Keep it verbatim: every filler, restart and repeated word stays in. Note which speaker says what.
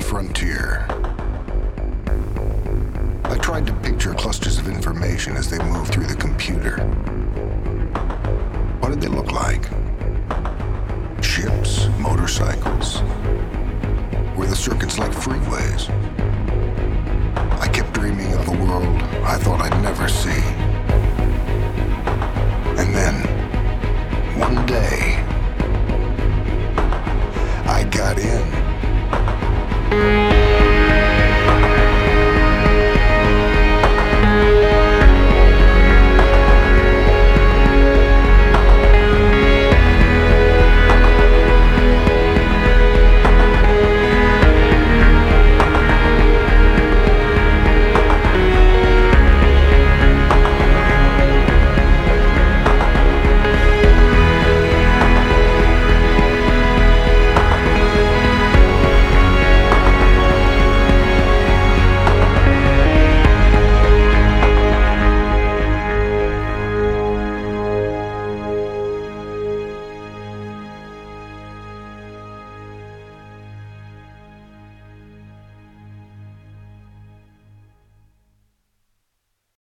Speaker 1: frontier. I tried to picture clusters of information as they moved through the computer. What did they look like? Ships, motorcycles? Were the circuits like freeways? I kept dreaming of a world I thought I'd never see. And then, one day, I got in.